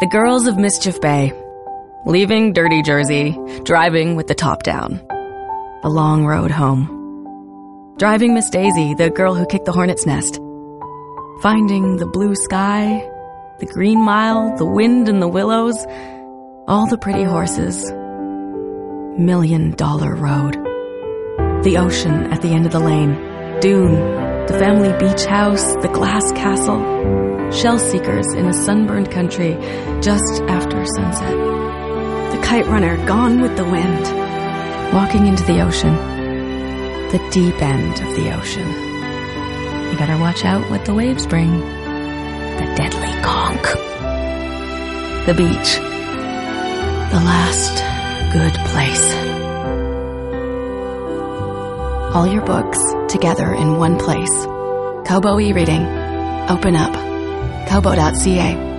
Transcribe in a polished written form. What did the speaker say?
The girls of Mischief Bay. Leaving dirty Jersey, driving with the top down. The long road home. Driving Miss Daisy, the girl who kicked the hornet's nest. Finding the blue sky, the green mile, the wind in the willows, all the pretty horses. $1 Million road. The ocean at the end of the lane. Dune, the family beach house, the glass castle. Shell seekers in a sunburned country just after sunset. The kite runner gone with the wind. Walking into the ocean. The deep end of the ocean. You better watch out what the waves bring. The deadly conch. The beach. The last good place. All your books together in one place. Kobo e-reading. Open up. Kobo.ca